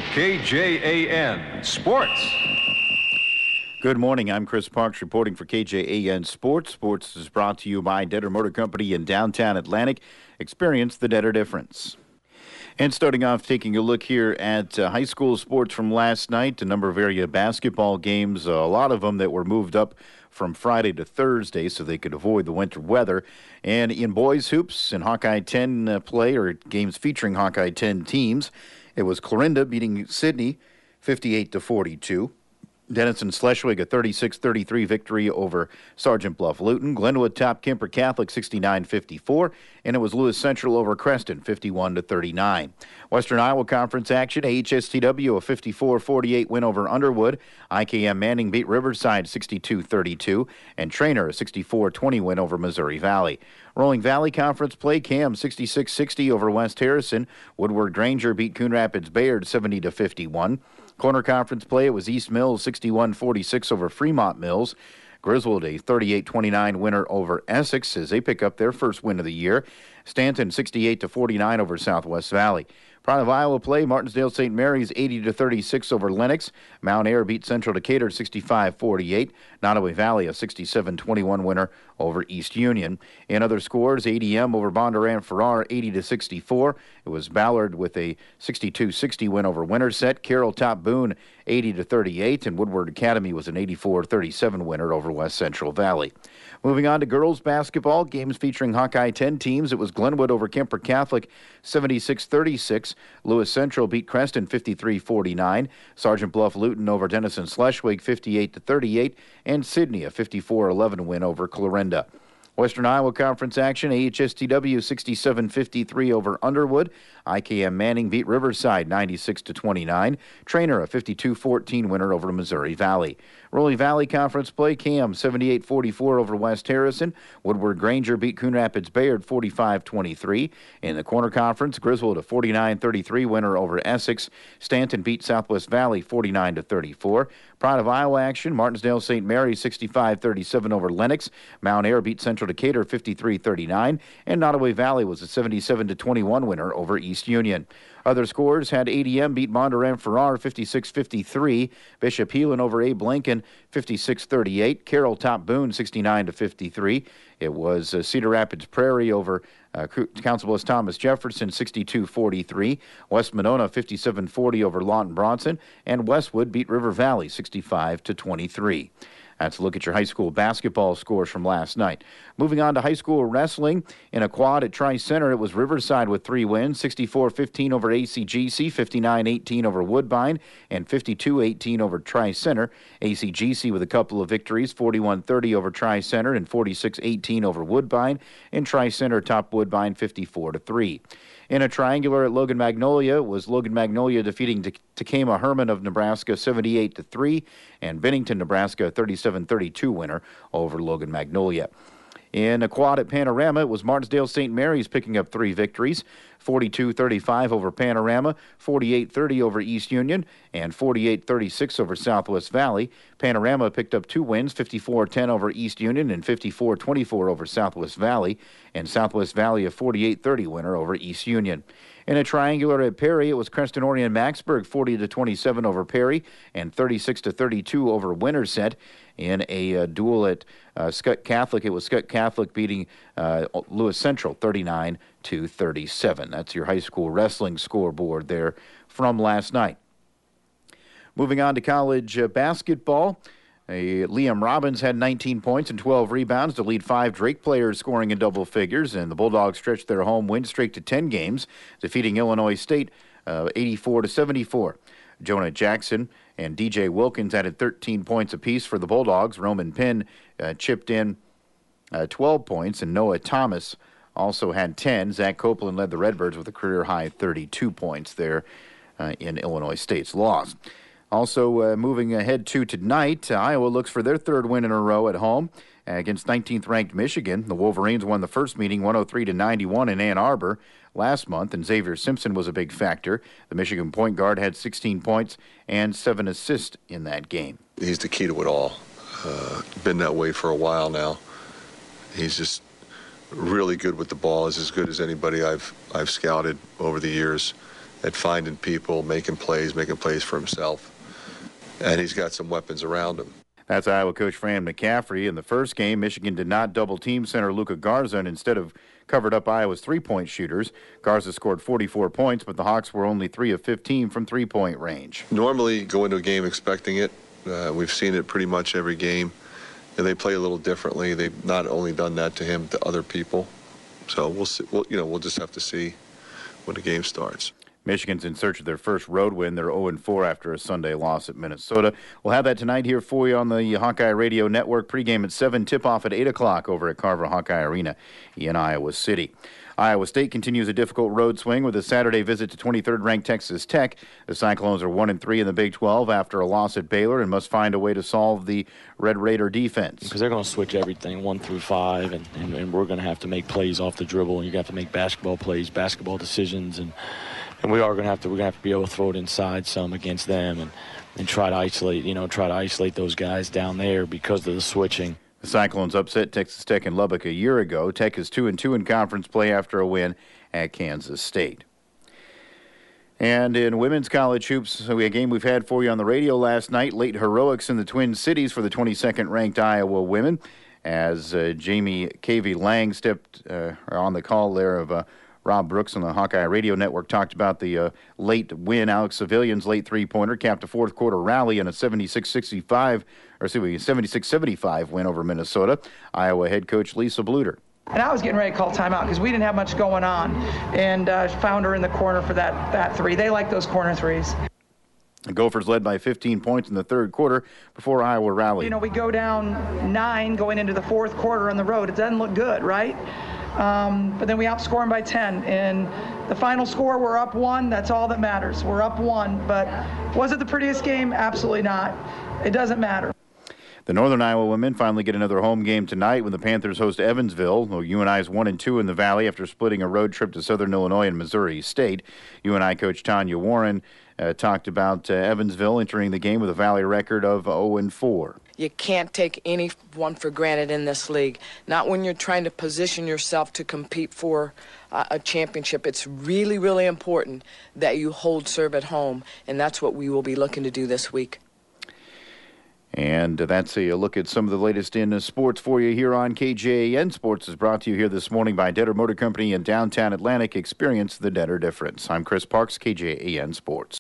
KJAN Sports. Good morning. I'm Chris Parks reporting for KJAN Sports. Sports is brought to you by Detter Motor Company in downtown Atlantic. Experience the Detter difference. And starting off, taking a look here at high school sports from last night, a number of area basketball games, a lot of them that were moved up from Friday to Thursday so they could avoid the winter weather. And in boys hoops and Hawkeye 10 play, or games featuring Hawkeye 10 teams, it was Clarinda beating Sidney 58-42. Denison Schleswig a 36-33 victory over Sergeant Bluff Luton. Glenwood topped Kemper Catholic 69-54, and it was Lewis Central over Creston 51-39. Western Iowa Conference action, AHSTW a 54-48 win over Underwood. IKM Manning beat Riverside 62-32, and Trainer a 64-20 win over Missouri Valley. Rolling Valley Conference play, Cam 66-60 over West Harrison. Woodward Granger beat Coon Rapids Bayard 70-51. Corner Conference play, it was East Mills 61-46 over Fremont Mills. Griswold a 38-29 winner over Essex as they pick up their first win of the year. Stanton 68-49 over Southwest Valley. Pride of Iowa play, Martinsdale St. Mary's 80-36 over Lennox. Mount Ayr beat Central Decatur 65-48. Nottoway Valley a 67-21 winner over East Union. In other scores, ADM over Bondurant Farrar 80-64. It was Ballard with a 62-60 win over Winterset. Carroll topped Boone 80-38, and Woodward Academy was an 84-37 winner over West Central Valley. Moving on to girls basketball, games featuring Hawkeye 10 teams. It was Glenwood over Kemper Catholic 76-36. Lewis Central beat Creston 53-49. Sergeant Bluff Luton over Denison Schleswig 58-38. And Sidney a 54-11 win over Clarinda. Western Iowa Conference action, AHSTW 67-53 over Underwood. IKM Manning beat Riverside 96-29. Trainer a 52-14 winner over Missouri Valley. Rolling Valley Conference play, Cam 78-44 over West Harrison. Woodward Granger beat Coon Rapids Bayard 45-23. In the Corner Conference, Griswold a 49-33 winner over Essex. Stanton beat Southwest Valley 49-34. Pride of Iowa action, Martinsdale St. Mary 65-37 over Lennox. Mount Ayr beat Central Decatur 53-39. And Nottoway Valley was a 77-21 winner over East Union. Other scores had ADM beat Bondurant Farrar 56-53. Bishop Heelan over Abe Lincoln 56-38. Carroll topped Boone 69-53. It was Cedar Rapids Prairie over Council Bluffs Thomas Jefferson 62-43. West Monona 57-40 over Lawton Bronson. And Westwood beat River Valley 65-23. That's a look at your high school basketball scores from last night. Moving on to high school wrestling. In a quad at Tri-Center, it was Riverside with 3 wins, 64-15 over ACGC, 59-18 over Woodbine, and 52-18 over Tri-Center. ACGC with a couple of victories, 41-30 over Tri-Center and 46-18 over Woodbine, and Tri-Center topped Woodbine 54-3. In a triangular at Logan Magnolia, it was Logan Magnolia defeating Takema Herman of Nebraska 78-3, and Bennington, Nebraska, 37-32 winner over Logan Magnolia. In a quad at Panorama, it was Martinsdale St. Mary's picking up 3 victories, 42-35 over Panorama, 48-30 over East Union, and 48-36 over Southwest Valley. Panorama picked up 2 wins, 54-10 over East Union and 54-24 over Southwest Valley, and Southwest Valley a 48-30 winner over East Union. In a triangular at Perry, it was Creston Orion Maxburg 40-27 over Perry and 36-32 over Winterset. In a duel at Skutt Catholic, it was Skutt Catholic beating Lewis Central 39-37. That's your high school wrestling scoreboard there from last night. Moving on to college basketball. Liam Robbins had 19 points and 12 rebounds to lead 5 Drake players scoring in double figures, and the Bulldogs stretched their home win streak to 10 games, defeating Illinois State 84-74. Jonah Jackson and DJ Wilkins added 13 points apiece for the Bulldogs. Roman Penn chipped in 12 points, and Noah Thomas also had 10. Zach Copeland led the Redbirds with a career-high 32 points there in Illinois State's loss. Also, moving ahead to tonight, Iowa looks for their 3rd win in a row at home against 19th-ranked Michigan. The Wolverines won the first meeting 103-91 in Ann Arbor last month, and Xavier Simpson was a big factor. The Michigan point guard had 16 points and 7 assists in that game. He's the key to it all. Been that way for a while now. He's just really good with the ball. He's as good as anybody I've scouted over the years. at finding people, making plays for himself. And he's got some weapons around him. That's Iowa coach Fran McCaffery. In the first game, Michigan did not double-team center Luka Garza and instead of covered up Iowa's three-point shooters. Garza scored 44 points, but the Hawks were only 3 of 15 from three-point range. Normally go into a game expecting it. We've seen it pretty much every game. And they play a little differently. They've not only done that to him, to other people. So we'll see. We'll just have to see when the game starts. Michigan's in search of their first road win. They're 0-4 after a Sunday loss at Minnesota. We'll have that tonight here for you on the Hawkeye Radio Network. Pregame at 7, tip-off at 8 o'clock over at Carver Hawkeye Arena in Iowa City. Iowa State continues a difficult road swing with a Saturday visit to 23rd-ranked Texas Tech. The Cyclones are 1-3 in the Big 12 after a loss at Baylor and must find a way to solve the Red Raider defense. Because they're going to switch everything 1 through 5, and we're going to have to make plays off the dribble, and you're going to have to make basketball plays, basketball decisions, and we are going to have to be able to throw it inside some against them and try to isolate those guys down there because of the switching. The Cyclones upset Texas Tech in Lubbock a year ago. Tech is 2-2 in conference play after a win at Kansas State. And in women's college hoops, a game we've had for you on the radio last night, late heroics in the Twin Cities for the 22nd ranked Iowa women as Jamie Cavey-Lang stepped on the call there of Rob Brooks on the Hawkeye Radio Network, talked about the late win. Alex Civilian's late three-pointer capped a fourth quarter rally in a 76-75 win over Minnesota. Iowa head coach Lisa Bluter. And I was getting ready to call timeout because we didn't have much going on, and found her in the corner for that three. They like those corner threes. The Gophers led by 15 points in the third quarter before Iowa rallied. We go down 9 going into the fourth quarter on the road. It doesn't look good, right? But then we outscore them by 10. And the final score, we're up 1. That's all that matters. We're up 1. But was it the prettiest game? Absolutely not. It doesn't matter. The Northern Iowa women finally get another home game tonight when the Panthers host Evansville. UNI is 1-2 in the Valley after splitting a road trip to Southern Illinois and Missouri State. UNI coach Tanya Warren talked about Evansville entering the game with a Valley record of 0-4. You can't take anyone for granted in this league, not when you're trying to position yourself to compete for a championship. It's really, really important that you hold serve at home, and that's what we will be looking to do this week. And that's a look at some of the latest in sports for you here on KJAN. Sports is brought to you here this morning by Detter Motor Company in downtown Atlantic. Experience the Detter difference. I'm Chris Parks, KJAN Sports.